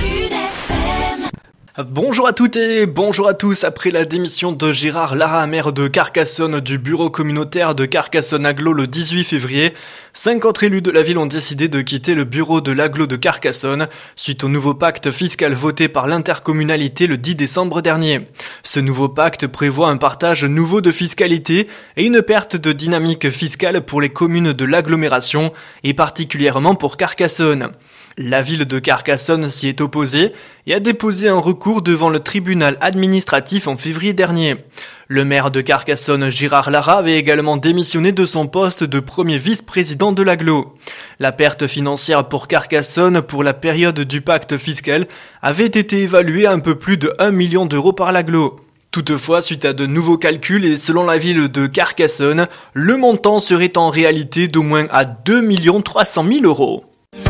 Bonjour à toutes et bonjour à tous. Après la démission de Gérard Lara, maire de Carcassonne, du bureau communautaire de Carcassonne-Agglo le 18 février, 5 autres élus de la ville ont décidé de quitter le bureau de l'Agglo de Carcassonne suite au nouveau pacte fiscal voté par l'intercommunalité le 10 décembre dernier. Ce nouveau pacte prévoit un partage nouveau de fiscalité et une perte de dynamique fiscale pour les communes de l'agglomération et particulièrement pour Carcassonne. La ville de Carcassonne s'y est opposée et a déposé un recours devant le tribunal administratif en février dernier. Le maire de Carcassonne, Gérard Lara, avait également démissionné de son poste de premier vice-président de l'Agglo. La perte financière pour Carcassonne pour la période du pacte fiscal avait été évaluée à un peu plus de 1 million d'euros par l'Agglo. Toutefois, suite à de nouveaux calculs et selon la ville de Carcassonne, le montant serait en réalité d'au moins à 2 300 000 euros.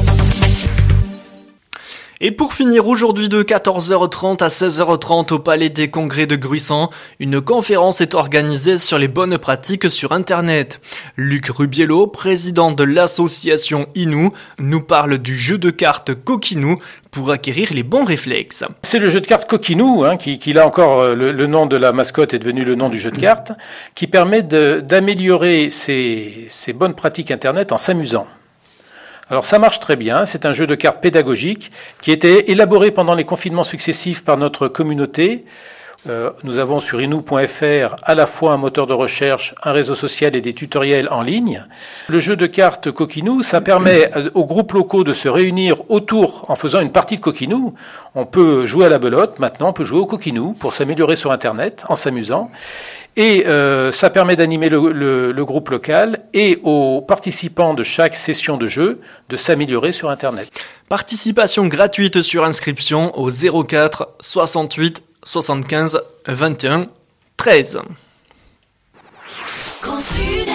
Et pour finir, aujourd'hui de 14h30 à 16h30 au Palais des Congrès de Gruissan, une conférence est organisée sur les bonnes pratiques sur Internet. Luc Rubiello, président de l'association Inou, nous parle du jeu de cartes Coquinou pour acquérir les bons réflexes. C'est le jeu de cartes Coquinou, qui là encore, le nom de la mascotte est devenu le nom du jeu de cartes, qui permet d'améliorer ces bonnes pratiques Internet en s'amusant. Alors ça marche très bien, c'est un jeu de cartes pédagogique qui a été élaboré pendant les confinements successifs par notre communauté. Nous avons sur inou.fr à la fois un moteur de recherche, un réseau social et des tutoriels en ligne. Le jeu de cartes Coquinou, ça permet aux groupes locaux de se réunir autour en faisant une partie de Coquinou. On peut jouer à la belote, maintenant on peut jouer au Coquinou pour s'améliorer sur Internet en s'amusant. Et ça permet d'animer le groupe local et aux participants de chaque session de jeu de s'améliorer sur Internet. Participation gratuite sur inscription au 04 68 75 21 13.